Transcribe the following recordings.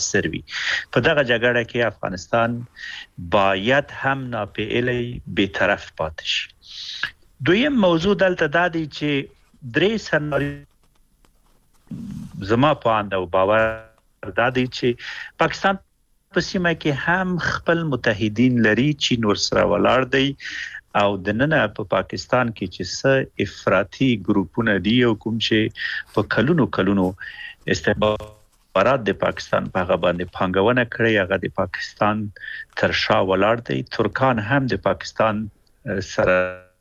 سروي په دغه جګړه کې افغانستان باید هم ناپېیلی بی‌طرف پاتې شي. دویم موضوع دلته دا دی چې درې سناریو زما په اند او باور دا دی چې پاکستان په سیمه کې هم خپل متحدین لري، چین ورسره ولاړ دی او د نن په پاکستان کې چې څه افراطي ګروپونه دي او کوم چې په کلونو استخبارات د پاکستان په هغه باندې پانګونه کړې، هغه د پاکستان تر شا ولاړ دی. ترکان هم د پاکستان سره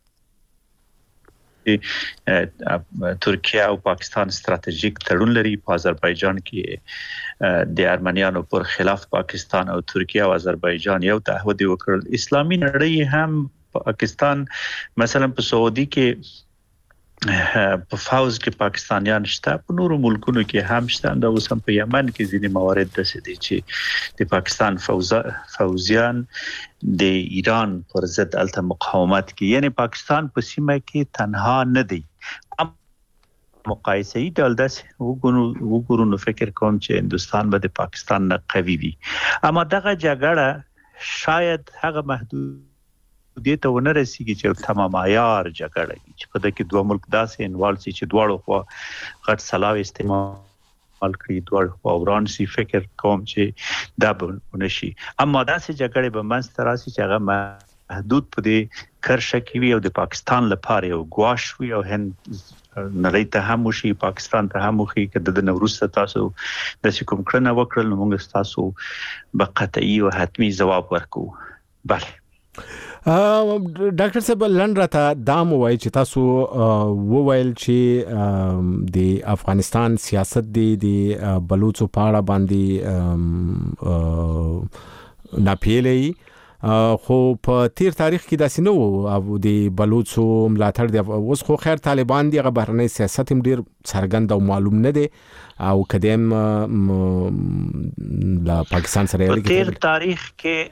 ترکیه او پاکستان ستراتیژیک تړون لري. په آذربایجان کې د ارمنیانو پر خلاف پاکستان او ترکیه او آذربایجان یو تعهد وکړل. اسلامي نړۍ هم پاکستان مثلا په سعودي کې په فوز کې پاکستانیان شته، په نورو ملکونو کې هم شته، دا اوس هم په یمن کې ځینې موارد داسې دي چې د پاکستان فوزیان د ایران پر ضد الته مقاومت کوي. یعنی پاکستان په سیمه کې تنها نه دی. مقایسه‌ای ډول داسې وګورو نو فکر کوم چې هندستان به د پاکستان نه قوي وي، اما دغه جګړه شاید هغه محدود دې ته ونه رسیږي چې تمام عیار جګړه وي چې په دې کې دوه ملک داسې انوال سي چې دواړو خوا غټ سلاو استعمال کړي، دواړو خوا وران سي. فکر کوم چې دا به ونشي، اما داسې جګړه به منځته راسي چې هغه محدود په دې کرښه کې وي او د پاکستان لپاره یو ګواښ وي او هند نړۍ ته هم وشي، پاکستان ته هم وشي. که د وروسته تاسو داسې کوم کړنه وکړل نو موږ تاسو به قطعي او حتمي ځواب ورکو. بله ډاکټر صاحب لنډه دام وایي چې تاسو وویل چې د افغانستان سیاست د بلوڅو په اړه باندې ناپېیلی، خو په تیر تاریخ کې داسې نه وو او د بلوڅو ملاتړ دی. اوس خو خیر طالبان دی، هغه بهرنی سیاست هم ډیر څرګند او معلوم نه دی او کدیم لا پاکستان سره په تیر تاریخ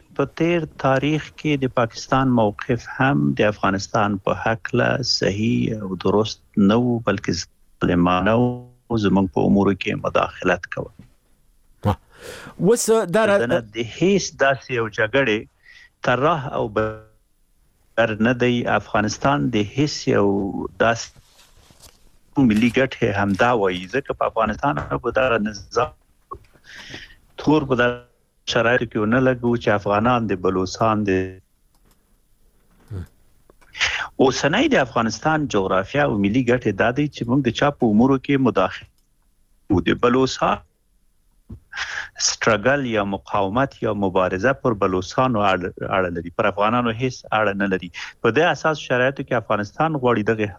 کې د پاکستان موقف هم د افغانستان په حق لا صحیح او درست نه و، بلکې ظالمانه او زموږ په امور کې مداخلت کوي. وس دا د هیڅ داسې یو جګړه طرح او بر نه دی. افغانستان د هیڅ یو داس ملي ګټه همدا وایي، ځکه په افغانستان په دغه نظام تور په شرایطو کې نه لګو چې افغانان د بلوچستان د اوسنۍ د افغانستان جغرافیه او ملي ګټه دا دی چې موږ د چا په امور کې مداخله و. د بلوچستان سټرګل یا مقاومت یا مبارزه پر بلوچستان اړه لري، پر افغانانو هیڅ اړه نه لري. په دې اساس شرایطو کې افغانستان غواړي دغه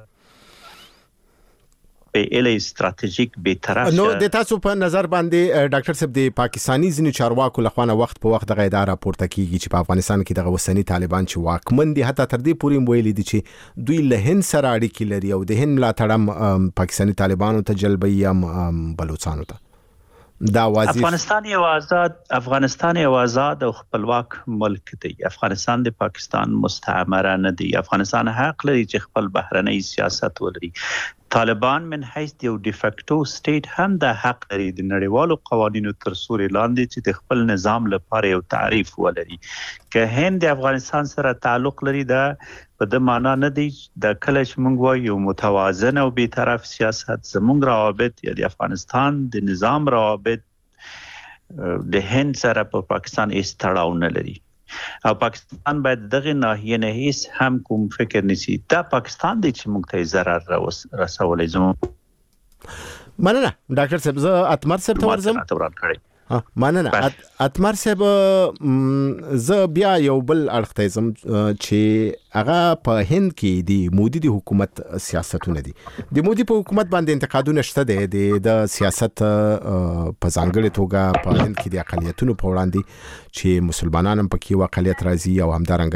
په استراتیژیک به طرف نو د تاسو په نظر باندې ډاکټر صاحب د پاکستانی ځینو چارواکو لخوا وخت په وخت دغه اداره پورته کیږي چې په افغانستان کې دغه وسنی طالبان چې واکمن دي، حتی تر دې پورې ویلي دي چې دوی له هند سره اړیکې لري او د هند ملاتړ پاکستانی طالبانو ته جلبي هم بلوچستان ته. دا واضح افغانستان یو آزاد او خپلواک ملک دی. افغانستان د پاکستان مستعمره نه دی. افغانستان حق لري چې خپل بهرنی سیاست ولري. طالبان من حیث یو ډیفیکټو سټیټ هم د حق لري د نړیوالو قوانینو تر سوري لاندې چې د خپل نظام لپاره یو تعریف ولري. که هند د افغانستان سره تعلق لري دا په د معنا نه دی د کله چې موږ وایو متوازن او بی‌طرف سیاست، زموږ روابط یا د افغانستان د نظام روابط د هند سره په پاکستان هیڅ تړاو نه لري او پاکستان باید دغه ناحیه نه هیڅ هم کوم فکر نشي. دا پاکستان دی چې موږ ته ضرر رسولای. زموږ مننه ډاکټر صاحب، زه اتمر صاحب ته ورځم. مننه اتمر صاحب، زه بیا یو بل اړخ ته ځم چې هغه په هند کې د مودي د حکومت سیاستونه دي. د مودي په حکومت باندې انتقادونه شته دي د سیاست په ځانګړې توګه په هند کې د اقلیتونو په وړاندې چې مسلمانان هم پکې اقلیت راځي او همدارنګه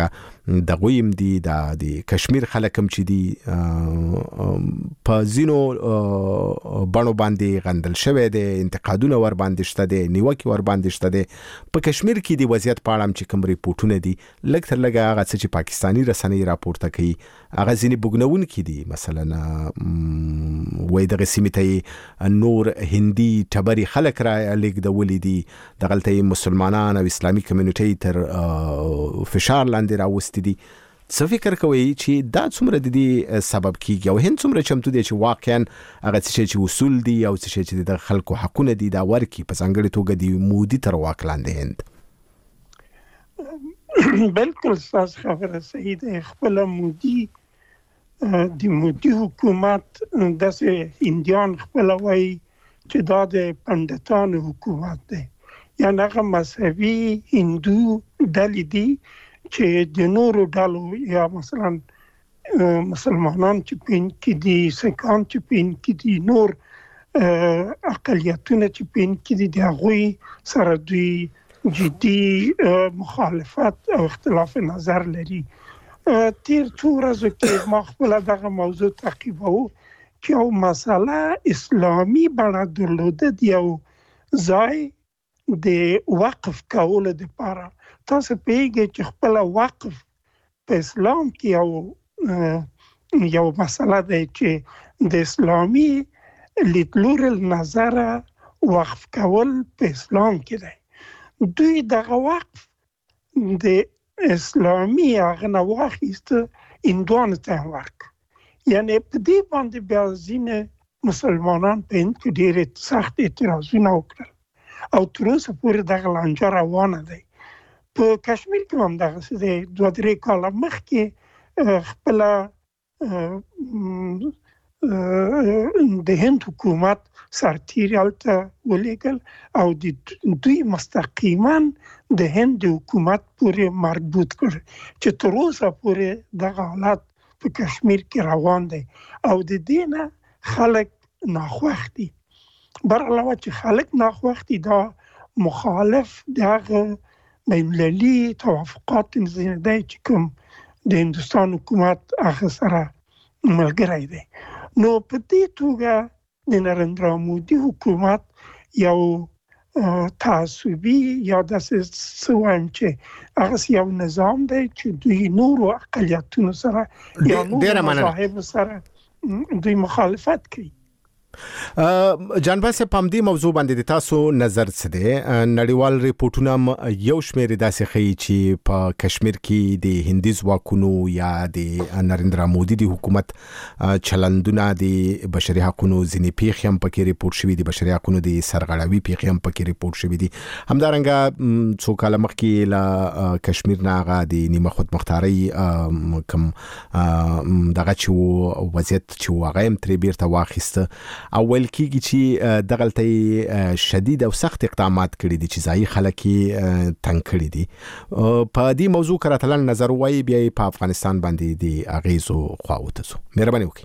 د غویم دي د کشمیر خلک هم چې دي په زینو بڼو باندې غندل شوی دی انتقادونه ور باندې شته دي نیوکه ور باندې شته دي په کشمیر کې دی وضعیت پاړم چې کوم ریپورتونه دي لږ تر لږه هغه چې پاکستانی رسنۍ راپورته کوي هغه ځینې بوګنون کې دي مثلا وای دغه سیمه ته نور هندي ټبري خلک را لیکدولې دي دغلته مسلمانان او اسلامي کمیونټي تر فشار لاندې راوستي دي څه فکر کوي چې دا څومره د دې سبب کیږي او هند څومره چمتو دي چې واقعا هغه چې اصول دي او چې د خلکو حقونه دي دا ورکی په څنګه توګه دی مودي تر واک لاندې هند بالکل تاسو خبره صحیح ده خپل مودي د مودي حکومت داسې هندیان خپل وای چې دا د پندتانو حکومت ده یا هغه مذهبي هندو ډلې دي چې د نورو ډلو یا مثلا مسلمانان چې پین کې دي سکان چې پین کې دي نور اقلیتونه چې پین کې دي د هغوی سره دوی جدي مخالفت او اختلاف نظر لري تیر څو ورځې کې ما خپل دغه موضوع تعقیبو چې یو مسله اسلامي بڼه درلوده یو ځای د وقف کولو لپاره تاسو پیږئ چې خپل وقف په اسلام کې یو مسله ده چې د اسلامي لیدلوري نظر وقف کول په اسلام کې ده دوی دغه وقف د اسلامي هغه نه واخیسته هندوانو ته ورک یعنی په دې باندې بیا ځینې مسلمانان په هند کې ډېر سخت اعتراضونه وکړل او تر اوسه پورې دغه لانجه روانه ده په کشمیر کې هم دغه څه دی 2-3 کاله مخکې خپل د هند حکومت سرتیري هلته ولیږل او د دوی مستقیما د هند حکومت پورې مربوط کړ چې تر اوسه پورې دغه حالت په کشمیر کې روان دی او د دې نه خلک ناخوښ دي برعلاوه چې خلک ناخوښ دي دا مخالف دغه بین‌المللي توافقات دی چې کوم د هندوستان حکومت هغه سره ملګری دی نو په دې توګه د نریندرا مودي حکومت یو تعصبي یا داسې څه وایم چې هغه یو نظام دی چې دوی نورو اقلیتونو سره یا نورو مذاهبو سره دوی مخالفت کوي جانباسه پامدی موضوع باندې تاسو نظر څه دی نړیوال ریپورتونه یو شمېر داسې ښیي چې په کشمیر کې د هندي ځواکونو یا د نریندرا مودي د حکومت چلندونه د بشري حقوقو ځینې پیښې هم پکې ریپورت شوې دي بشري حقوقو د سرغړاوي پیښې هم پکې ریپورت شوې دي همدارنګه څو کاله مخکې له کشمیر نه هغه د نیمه خود مختاري کم دغه چې وضعیت چې هغه هم ترې بیرته واخیسته اول کېږي چې دغلته شدید او سخت اقدامات کړي دي چې ځای خلک تنګ کړي دي په دې موضوع کراتلن نظر وایي بیا په افغانستان باندې د اغیزو خواوته سو مهرباني وکړئ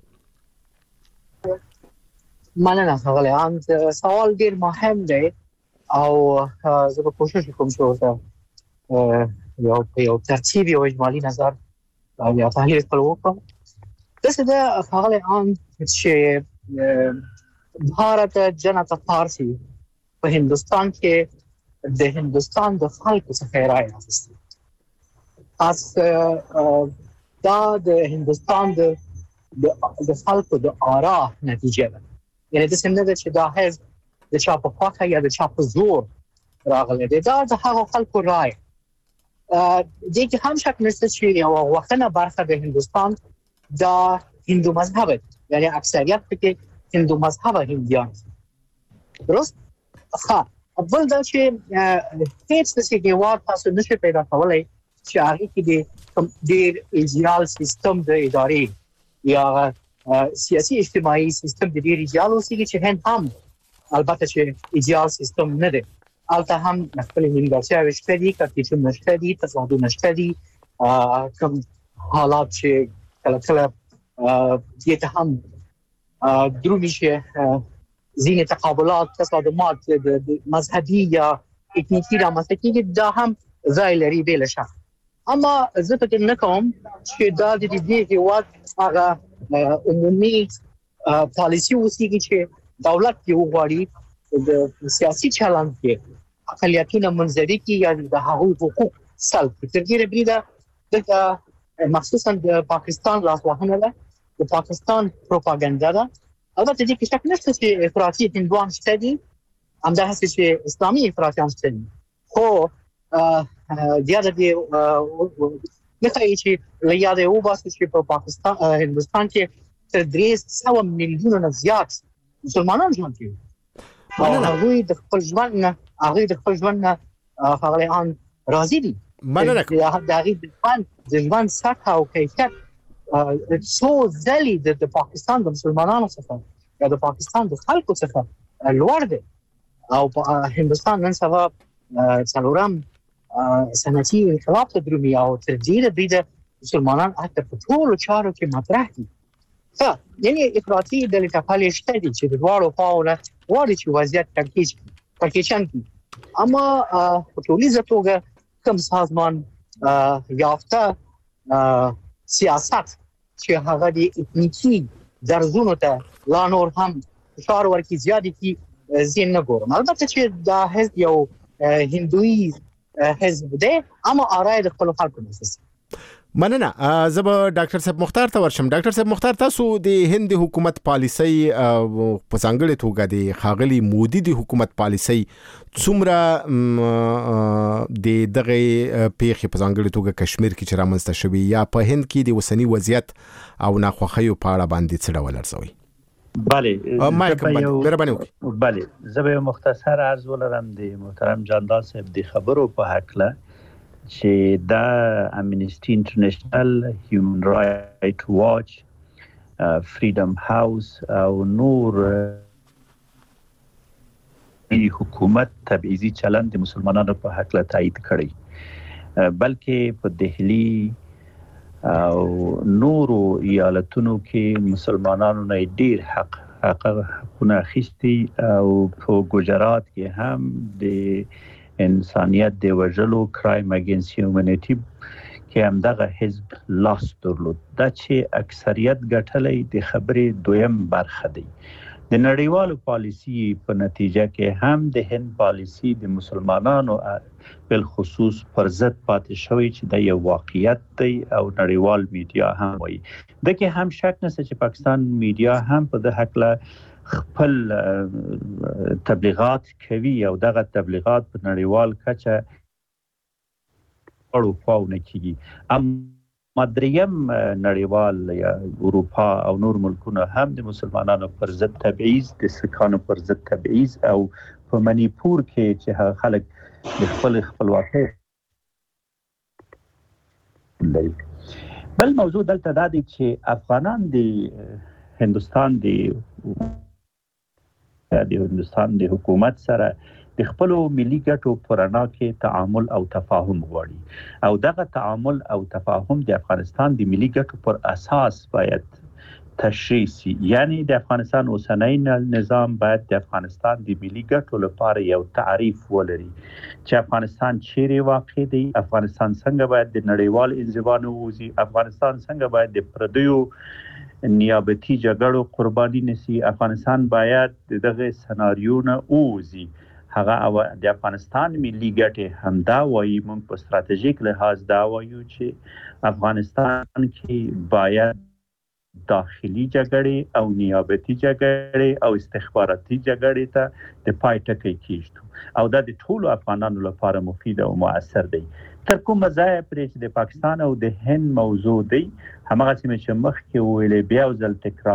مننه ښاغلی سوال ډیر مهم دی او زه به کوشش کوم چې ورته یو ترتیب یو اجمالي نظر یا تحلیل خپل وکړم داسې ده ښاغلی چې بھارت جنتا فارسی په هندستان کې د هندستان د خلکو څخه رائے اخیسته اس دا د هندستان د خلکو د آرا نتیجه ده یعنی د څنګه چې دا حزب د چا په خواخه یا د چا په زور راغلی دی دا د هغو خلکو رائے دې کې هم شک نشته چې یو وختنه برخه د هندستان دا هندو مذهب یعنی اکثریت پکې هندو مذهب هندیان درست اول دا چې هیڅ څه کې واټ تاسو نشئ پیدا کولای چې هغه کې د ایډیال سیستم د ادارې یا سیاسي اجتماعي سیستم د ډیر ایډیال اوسي چې هم البته چې ایډیال سیستم نه دی البته هم خپل نیمګړتیاوې شته دي کړکېچونه شته دي تضادونه شته دي کوم حالات چې کله دې ته هم درومي چې ځینې تقابلات تصادمات مذهبي یا اکنیکی رامنځته کېږي دا هم ځای لري بې له شک اما زه فکر نه کوم چې دا د دې هیواد هغه عمومي پالیسی وسیږي چې دولت یو غواړي د سیاسي چلند کې اقلیتونه منځري کې یا د هغوی حقوق سلب ترګیره بریده د مخصوصا د پاکستان راوهنه ده د پاکستان پروپاګاندا ده البته دې کې شک نشته چې افراطي هندوان شته دي همدا هڅه چې اسلامي افراطیان شته دي خو د دې نه کوي چې لیا د یو باسي چې په پاکستان هندوستان کې تر 300 میلیونه زیات مسلمانان ژوند کوي او هغوی د خپل ژوند نه هغه ان راضي دي مننه د ژوند سطح او کیفیت څو ځلې د پاکستان د مسلمانانو څخه یا د پاکستان د خلکو څخه لوړ دی او په هندوستان نن سبا څلورم سنتي انقلاب ته درومي او تر ډیره بریده مسلمانان حتی په ټولو چارو کې مطرح دي یعنی افراطي د لټپالې شته دي چې د دواړو خواوو غواړي چې وضعیت کړکېچن کړي اما په ټولیزه توګه کوم سازمان یافته سیاست چې هغه د اقلیتي درزونو ته لا نور هم فشار ورکړي زیاتې کی زین نه ګورم البته چې دا حزب یو هندوی حزب دی اما آرای د خپل خلکو نفس مننه زب ډاکټر صاحب مختار ته ورشم ډاکټر صاحب مختار تاسو د هند حکومت پالیسي په څنګه توګه د خاغلی مودي د حکومت پالیسي څومره د دغه پیښې په څنګه توګه کشمیر کې چرامنځته شوی یا په هند کې د وسنی وضعیت او ناخوخیو په اړه باندې څه ډول ارزوي بله زه مختصر عرض ولرم د محترم جاندال صاحب د خبرو په حق له چې دا امنیسټي انټرنیشنل هیومن رائټ واچ فریډم هاوس او نور حکومت تبعیضي چلند د مسلمانانو په حق له تایید کړی بلکې په دهلی او نورو ایالتونو کې مسلمانانو نه ډیر حقونه اخیستي او په ګجرات کې هم د انسانیت د وژلو کرایم اگینست هیومنیټی کې هم دغه حزب لاس درلود دا چې اکثریت ګټلې د خبرې دویم برخه دی د نړیوالو پالیسی په نتیجه کې هم د هند پالیسی د مسلمانانو بل خصوص پر ضد پاتې شوی چې د یو واقعیت دی او نړیوال میډیا هم وایي د کې هم شک نشته چې پاکستان میډیا هم په د حق له خپل تبلیغات کوي او دغه تبلیغات په نړیوال کچه اړو پاونه کیږي اما دریم نړیوال یا اروپا او نور ملکونه هم د مسلمانانو پر ضد تبعیض د سکانو پر ضد تبعیض او په منیپور کې چې خلک د خپل خپلواکۍ لري بل موضوع دلته دا دی چې افغانان د هندوستان د حکومت سره د خپل ملي ګټو پر اړه کې تعامل او تفاهم غواړي او دغه تعامل او تفاهم د افغانستان د ملي ګټو پر اساس باید تشریح شي یعنی د افغانستان اوسنۍ نظام باید د افغانستان د ملي ګټو لپاره یو تعریف ولري چې افغانستان چیرې واقع دی افغانستان څنګه باید د نړیوال انزوا ووځي افغانستان څنګه باید د پردیو نیابتي جګړو قرباني نشي افغانستان باید دغه سناریو نه ووځي هغه د افغانستان ملي ګټې همدا وایي موږ په ستراتیژیک لحاظ دا وایو چې افغانستان کې باید داخلي جګړې او نیابتي جګړې او استخباراتي جګړې ته د پای ټکی کیږي او دا د ټولو افغانانو لپاره مفید او مؤثر دی تر کومه ځای پرې چې د پاکستان او د هند موضوع دی همغه چې مخکې ویلې بیا ځل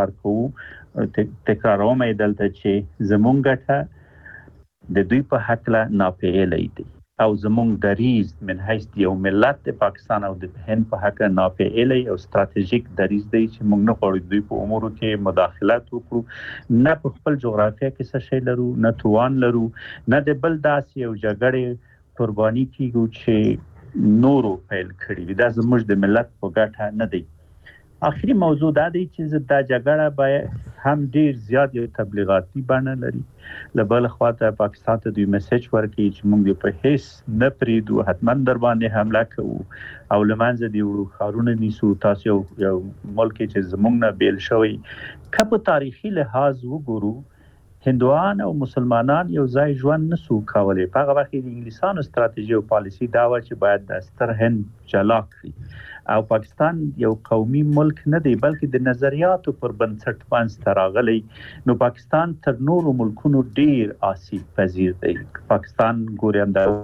تکراروم دلته چې زمونږ ګټه د دوی په حق له ناپېژندل دي او زمونږ دریز من حیث یو ملت د پاکستان او د هند په حق ناپېژندل او ستراتیژیک دریز دی چې موږ نه غواړو دوی په امورو کې مداخلت وکړو نه په خپل جغرافیه کې څه شی لرو نه توان لرو نه د بل داسې یو جګړې قرباني کیږو چې نورو فعل کړی وي دا زموږ د ملت په ګټه نه دی اخري موضوع دا دی چې دا جګړه باید هم ډیر زیات یو تبلیغاتي بڼه لري. له بل خوا ته پاکستان ته دوی میسج ورکوي چې موږ په هیڅ نه پریدو، حتما در باندې حمله کوو او لمنځه دی وړو، ښارونه نیسو. تاسو یو ملک چې زموږ نه بیل شوی. که په تاریخي لحاظ وګورو، هندوان او مسلمانان یو ځای ژوند نسو کولای. په هغه وخت کې د انګلیسانو ستراتیژي او پالیسي دا و چې باید د ستر هند جلا کړي، او پاکستان یو قومي ملک نه دی بلکې د نظریاتو پر بنسټ باندې راغلی. نو پاکستان تر نورو ملکونو ډیر آسیب پذیر دی. پاکستان ګورم دا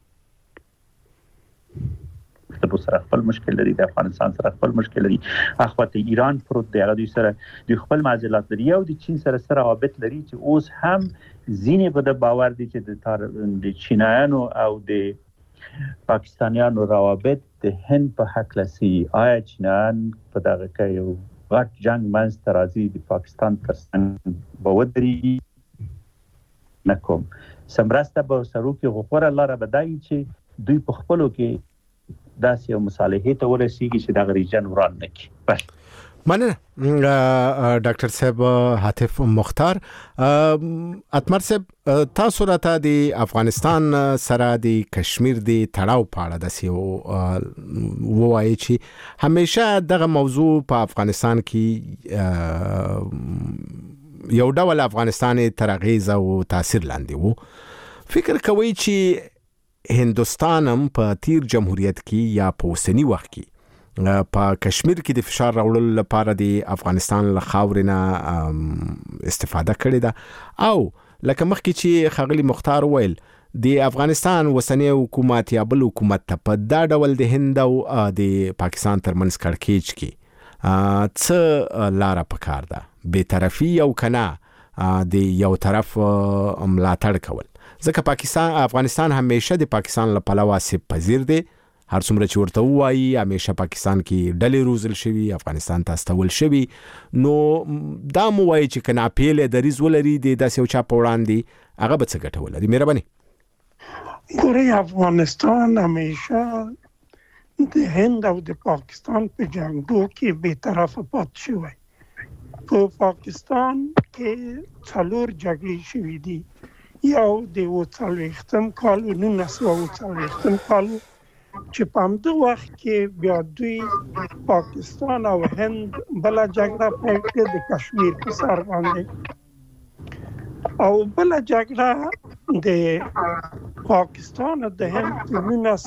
د سره خپل مشکل لري، د افغانستان سره خپل مشکل لري، اخواته ایران پروت دی، هغه دوی سره د خپل معضلات لري، او د چین سره روابط لري چې اوس هم ځینې په د باور دي چې د چینایانو او د پاکستانیانو روابط د هند په حق لسی. آیا چینایان په دغه کې یو غټ جنگ منځ ته راځي د پاکستان تر څنګ به ودرېږي؟ نه کوم سمرسته به سرو کې غوښوره لاره بدایي چې دوی په خپلو کې داسې یو مصالحې ته ورسیږي چې دغه ریجن وران نه کړي. بس مننه ډاکټر صاحب حاتف مختار. اتمر صاحب تاسو راته د افغانستان سره د کشمیر د تړاو په اړه داسې ووایي چې همیشه دغه موضوع په افغانستان کې یو ډول افغانستان تر اغیز او تاثیر لاندې وو. فکر کوي چې هندوستان هم په تیر جمهوریت کې یا په اوسنی وخت کې په کشمیر کې د فشار راوړلو لپاره د افغانستان له خاورې نه استفاده کړې ده، او لکه مخکې چې ښاغلي مختار وویل د افغانستان اوسنی حکومت یا بل حکومت ته په دا ډول د هند او د پاکستان ترمنځ کړکېچ کې څه لاره پکار ده؟ بېطرفي او کنه د یو طرف ملاتړ کول؟ ځکه افغانستان همیشه د پاکستان له پلوه آسیب پذیر دی. هر څومره چې ورته وایي همیشه پاکستان کې ډلې روزل شوي، افغانستان ته استول شوي. نو دا مو وایي چې که ناپیلې دریځ ولري د داسې یو چا په وړاندې، هغه به څه ګټه ولري؟ مهرباني. ګورئ، افغانستان همیشه د هند او د پاکستان په جنګو کې بی‌طرفه پاتې شوی. په پاکستان کې 4 جګړې شوي دي. یو د 40 کال 1940 کال چې په همدغه وخت کې بیا دوی پاکستان او هند بله جګړه پیل کړه د کشمیر په سر باندې، او بله جګړه د پاکستان او د هند په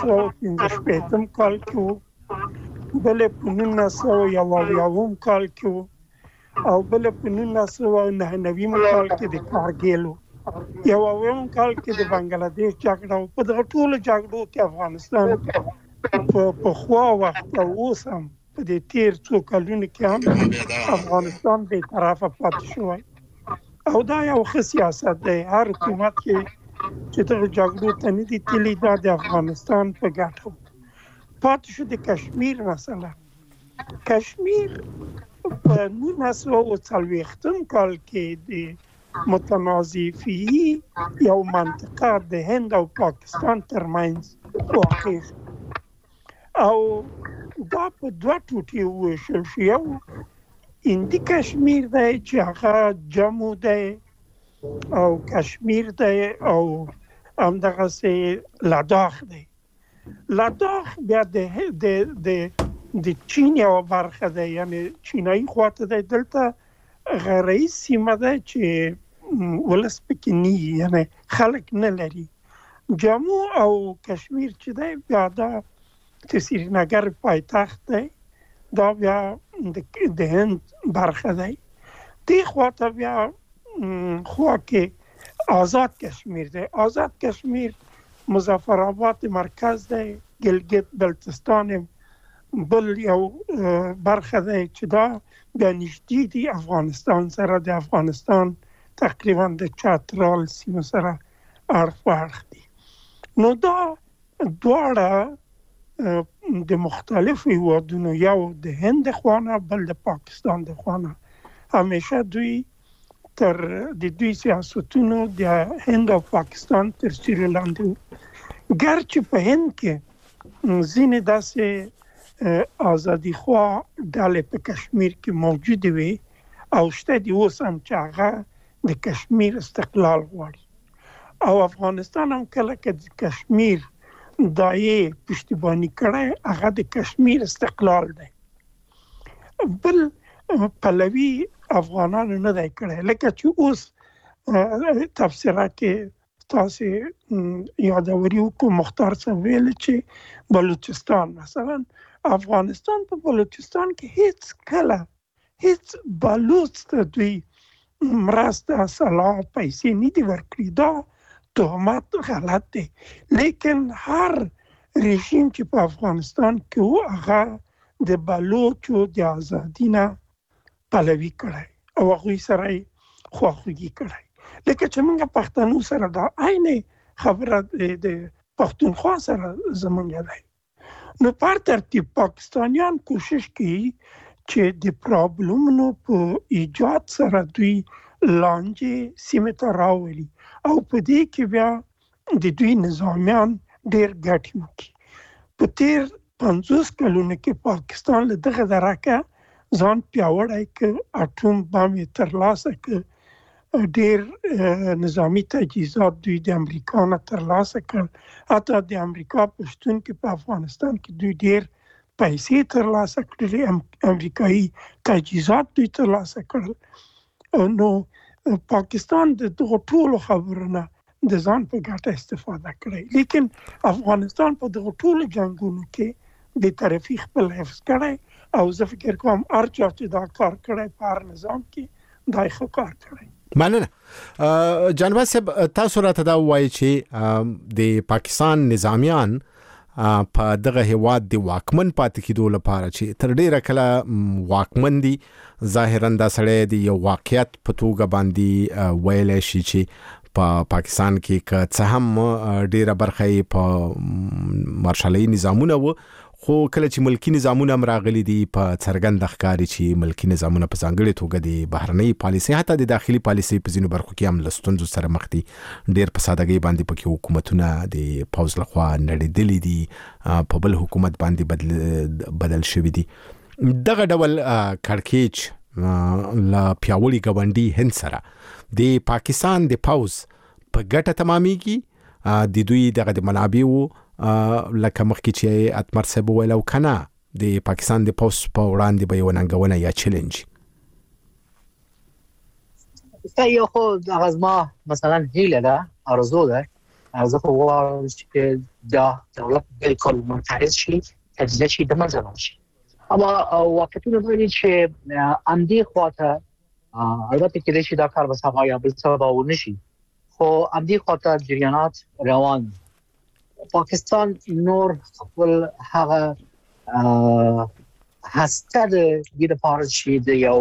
1915 کال کې وو، بله په 1991 کال کې وو، او بله په 1999 کال کې د کارګیل وو، یو اوم کال کې د بنگلاديش جګړه. په دغه ټولو جګړو کې افغانستان په خوا وخت او اوس هم په دې تیر څو کلونو کې هم افغانستان بی‌طرفه پاتې شوی، او دا یو ښه سیاست دی. هر حکومت چې دغه جګړو ته نه دي تللی، دا د افغانستان په ګټه پاتې شو. د کشمیر مسله، کشمیر په 1940 کال کې د متنازع فيه یو منطقه د هند او پاکستان ترمنځ واقع، او دا په 2 ټوټې وویشل شو. یو هندي کشمیر دی چې هغه جمو دی او کشمیر دی، او همدغسې لداخ دی. لداخ بیا د چین یو برخه دی، یعنی چینایي خواته دی. دلته غرایي سیمه ده چې ولس پکې نه، یعنی خلک نه لري. جمو او کشمیر چې دی بیا دا د سرینگر پایتخت دی، دا بیا د هند برخه دی. دې خواته بیا خوا کې آزاد کشمیر دی. آزاد کشمیر مظفر آباد مرکز دی، گلگت بلتستان بل یو برخه دی چې دا بیا نږدې دی افغانستان سره. د افغانستان تقریبا د چترال سیمه سره اړخ په اړخ دي. نو دا دواړه د مختلفو هیوادونو، یو د هند خوانا بل د پاکستان د خوانا، همیشه دوی تر د دوی سیاستونو د هند او پاکستان تر سیوري لاندې وو. ګرچې په هند کې ځینې داسې آزادي خوا ډلې په کشمیر کې موجود وي، او شته دی اوس هم چې هغه د کشمیر استقلال غواړي او افغانستان هم کله چې د کشمیر دایې پشتیبانی کړي هغه د کشمیر استقلال دی بل پلوي افغانانو نه دی کړی لکه چې اوس تفسیرات کې تاسو یادوري وکړو مختار صاحب ویل چې بلوچستان مثلا افغانستان په بلوچستان کې هیڅ کله هیڅ بلوچ ته دوی مرسته سلاح پیسې نه دي ورکړي دا تهمت غلط دی لیکن هر رژیم چې په افغانستان کې و هغه د بلوچو د ازادي نه پلوي کړی او هغوی سره یې خواخوږي کړی لکه چې موږ پښتنو سره دا عین خبره د پښتونخوا سره زموږ دی نو په ترتیب پاکستانیان کوشش کوي چې د پرابلمونو په ایجاد سره دوی لانجې سیمه ته راولي او په دې کې بیا د دوی نظامیان ډېر ګټې وکړي په تیر 50 کلونو کې پاکستان له دغه درکه ځان پیاوړی کړ اټوم بم یې ترلاسه کړ ډېر نظامی تجهیزات دوی د امریکا نه ترلاسه کړل حتی د امریکا په شتون کې په افغانستان کې دوی ډېر پیسې ترلاسه کړلې امریکایي تجهیزات دوی ترلاسه کړل نو پاکستان د دغه ټولو خبرونه د ځان په ګټه استفاده کړي لیکن افغانستان په دغه ټولو جنگونو کې د طرفي خپل حفظ کړي او زه فکر کوم ارچا چې دا کار کړی په هر نظام کې دا ښه کار کړی مننه جناب صاحب تاسو راته دا وایي چې د پاکستان نظامیان په دغه هواد د واکمن پاتې کېدو لپاره چې تر ډیره کله واکمن دي ظاهرا دا سړی د یو واقعیت په توګه باندې ویل شي چې په پاکستان کې که څه هم ډیره برخه په مارشالي نظامونه و خو کله چې ملکی نظامونه راغلي دي په څرګند ښکاري چې ملکی نظامونه په ځانګړي توګه د بهرنۍ پالیسي حتی د داخلي پالیسي په ځینو برخو کې هم له ستونزو سره مخ دي ډېر په سادهګۍ باندې پکې حکومتونه د پوځ لخوا نړېدلي دي په بل حکومت باندې بدل شوي دي دغه ډول کړکېچ له پیاوړي ګاونډي هند سره د پاکستان د پوځ په ګټه تمامېږي د دوی دغه د منابعو لکه مخکې چې اتمر صاحب ویل او کنه د پاکستان د پوځ په وړاندې به یو ننګونه یا چیلنج یو خو د غزما مثلا هیله ده ارزو ده زه خو غواړم چې دا دولت بالکل منتعز شي تجزیه شي د منځه شي اما واقعیتونه دا دي چې امدی خواته البته کې شي دا کار به سبا یا بل سبا ونشي خو امدی خواته جریانات روان پاکستان نور خپل هغه هسته د پارشي د یو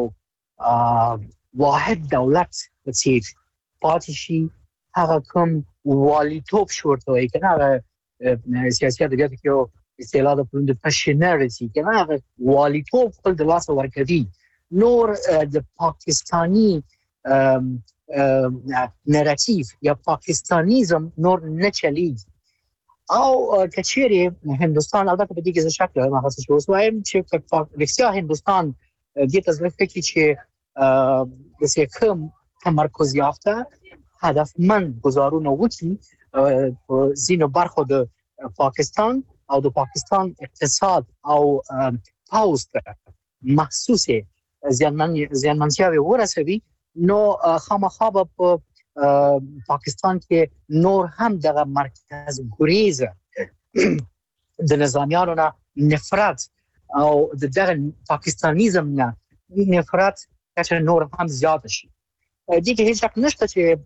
واحد دولت په څیر پاتې شي هغه کوم والیتوب شورته وي کنه هغه سیاسي ادبیات کې یو اصطلاح د پروند پاشنرټي کنه هغه والیتوب خپل د لاس ورکړي نور د پاکستانی نراتیو یا پاکستانیزم نور نه چلی او کچېری هندستان البته په دې کې څه شک لرم هغه څه اوس وایم چې رښتیا هندستان دې تصور کوي چې د سیکم تمرکز یافته هدفمند گزارونه وکړي په ځینو برخو د پاکستان او د پاکستان اقتصاد او پوځ ته محسوسه زیانمنتیاوي ورسوي نو خامخا په پاکستان کې نور هم دغه مرکز ګریزه د نظامیانو نه نفرت او دغه پاکستانیزم نه نفرت چې نور هم زیات شي دې کې هیڅ شک نشته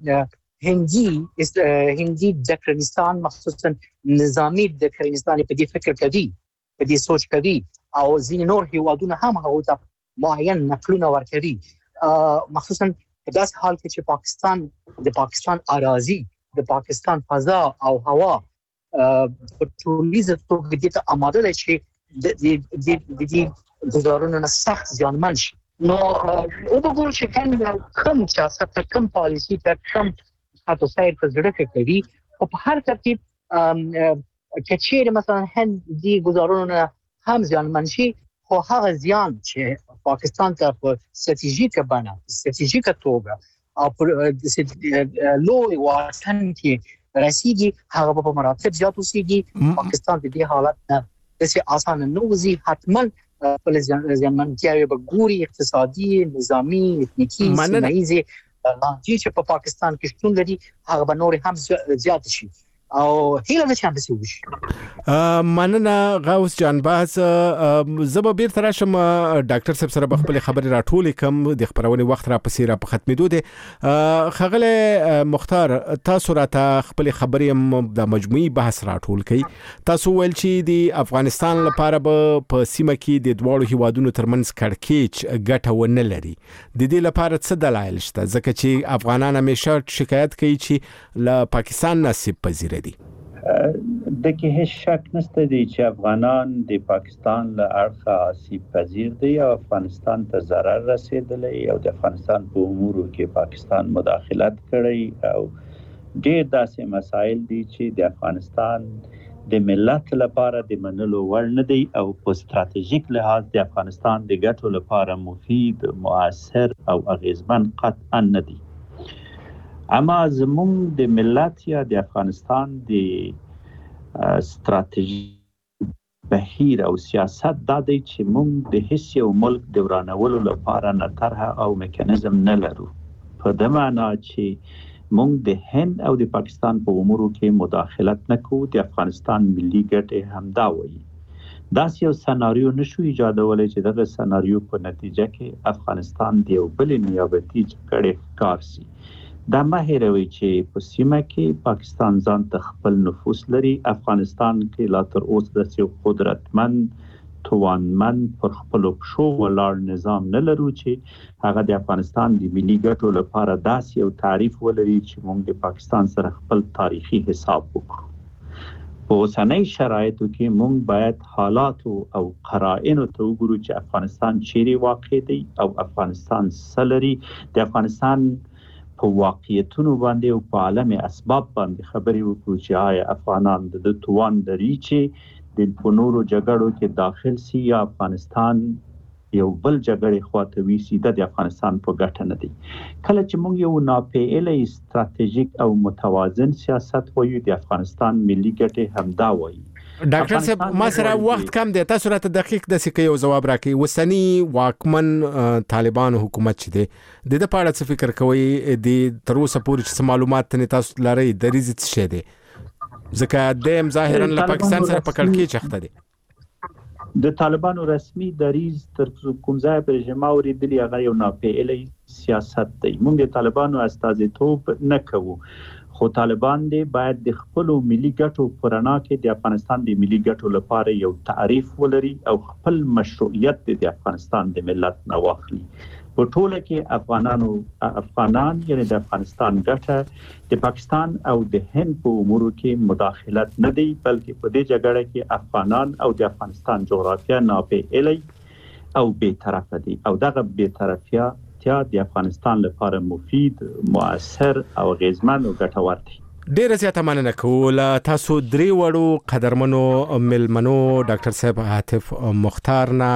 چې هندي د کرنستان مخصوصا نظامی د کرنستان په دې فکر کوي په دې سوچ کوي او ځینې نور هیوادونه هم هغه ته معین نقلونه ورکړي مخصوصا په داسې حال کې چې پاکستان اراضي د پاکستان فضا او هوا په ټولیزه توګه د آماده ده چې د گزارونو نه سخت زیانمن شي نو او د ګول چې کوم سیاست کوم پالیسی ته کوم تاسو سایر په ځړه کې کوي او په هر ترتیب چې مثلا هند دي گزارونو نه هم زیانمن شي خو هغه زیان چې پاکستان ته په ستراتیژیکه بڼه ستراتیژیکه توګه او په لوی واټن کې رسیدي هغه په مراتب زیات اوسېږي. پاکستان د دې حالت نه داسې اسانه نه وځي. حتما په ځانمنتیاوي به ګوري اقتصادي نظامی تکنیکی سیمایي لانجې چې په پاکستان کې شتون لري هغه به نور هم زیات شي او هیله ده چې هم څه وشي. مننه غوث جانباز. زه به بیرته راشم ډاکټر صاحب سره خپل خبرې راټولې کوم د خبرونې وخت را پسې را په ختمېدو دي. خغله مختار تاسو راته خپل خبرې د مجموعي بحث راټول کړئ. تاسو ویل چې د افغانستان لپاره په سیمه کې د دوه هیوادونو ترمنځ کړکېچ ګټه ونه لري. د دې لپاره څه دلایل شته ځکه چې افغانان همیشه شکایت کوي چې له پاکستان نصیب پذیر دي؟ د کې هیڅ شک نشته دی چې افغانان د پاکستان له اړخه آسیب پذیر دي او افغانستان ته ضرر رسیدلی او د افغانستان په امورو کې پاکستان مداخلت کړی او ډېر داسې مسایل دي چې د افغانستان د ملت لپاره د منلو وړ نه دي او په ستراتیژیک لحاظ د افغانستان د ګټو لپاره مفید، مؤثر او اغیزمن قطعا نه دي. اما زموږ د ملت یا د افغانستان د ستراتیژي بهیر او سیاست دا دی چې موږ د هیڅ یو ملک د ورانولو لپاره نه طرحه او میکانیزم نه لرو. په دې معنی چې موږ د هند او د پاکستان په امورو کې مداخلت نه کوو. د افغانستان ملي ګټې همدا وایي. داسې یو سناریو نشو ایجادولی چې دغه سناریو په نتیجه کې افغانستان د یو بل نیابتي جګړې ښکار سي. دا مه هیروئ چې په سیمه کې پاکستان ځان ته خپل نفوذ لري. افغانستان کې لا تر اوسه داسې قدرتمند توانمند پر خپلو پښو ولاړ نظام نه لرو چې هغه د افغانستان د ملي ګټو لپاره داسې یو تعریف ولري چې موږ د پاکستان سره خپل تاریخي حساب وکړو. په اوسنۍ شرایطو کې موږ باید حالاتو او قرائنو ته وګورو چې افغانستان چیرې واقع دی او افغانستان څه لري. د افغانستان په واقعیتونو باندې او په عالم اسباب باندې خبرې وکړو چې آیا افغانان د توان لري چې د نورو جګړو کې داخل سي یا افغانستان یو بل جګړې خواته ویسي. د افغانستان په ګټه نه دی. کله چې موږ یو ناپېیلی ستراتیژیک او متوازن سیاست وایو د افغانستان ملي ګټې همدا وایي. ډاکټر صاحب ما سره وخت کم دی، تاسو راته دقیق د سکه یو جواب راکړئ. وسنی واکمن طالبان حکومت چې دی د پاره څه فکر کوي د تر اوسه پورې چې معلومات نه تاسو لرئ د ریزت شه دی ځکه د ظاهرا له پاکستان سره پکړ کې چخته دی. د طالبانو رسمي دریز تر کوم ځای پر جمهوریت دی هغه یو ناپېیلی سیاست دی. موږ د طالبانو استازیتوب نه کوو خو طالبان دی باید د خپل ملي ګټو پرانا کې د افغانستان د ملي ګټو لپاره یو تعریف ولري او خپل مشروعیت د افغانستان د ملت نه واخلي. په ټوله کې افغانان یعنی د افغانستان ګټه د پاکستان او د هند په امورو کې مداخلت نه دی بلکې په دې جګړه کې افغانان او د افغانستان جغرافیه ناپېیلی او بی‌طرفه دي او دغه بی‌طرفیه د افغانستان لپاره مفید، مؤثر او اغیزمن او ګټور دی. ډیره زیاته مننه کوم تاسو درې وړو قدرمنو ملمنو ډاکټر صاحب عاطف مختار نه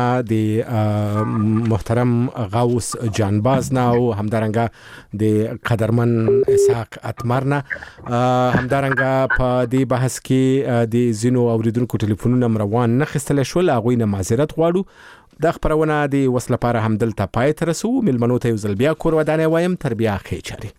د محترم غوث جانباز نه او همدارنګه د قدرمن اسحاق اتمر نه همدارنګه په دې بحث کې د زینو اوریدونکو ټلیفونونه روان نه خستل شول. هغه نه معذرت غواړو. د خبرونه د وسله لپاره هم دلته پای ته رسو. ملمنو ته یو ځل بیا کور ودانې وایم. تر بیا خیر چاري.